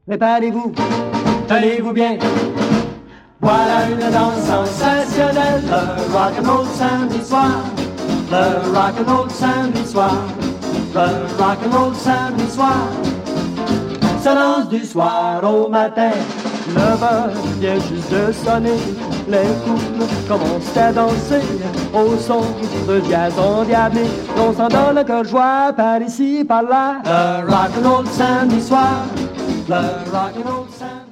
Préparez-vous, tenez-vous bien. Voilà une danse sensationnelle, le rock'n'roll samedi soir, le rock'n'roll samedi soir, le rock'n'roll samedi soir. Ça danse du soir au matin, 9h vient juste de sonner. Les couples commencent à danser au son de jazz endiablé. On s'en donne le cœur joie par ici, par là. Le rock'n'roll samedi soir, le rock'n'roll samedi soir.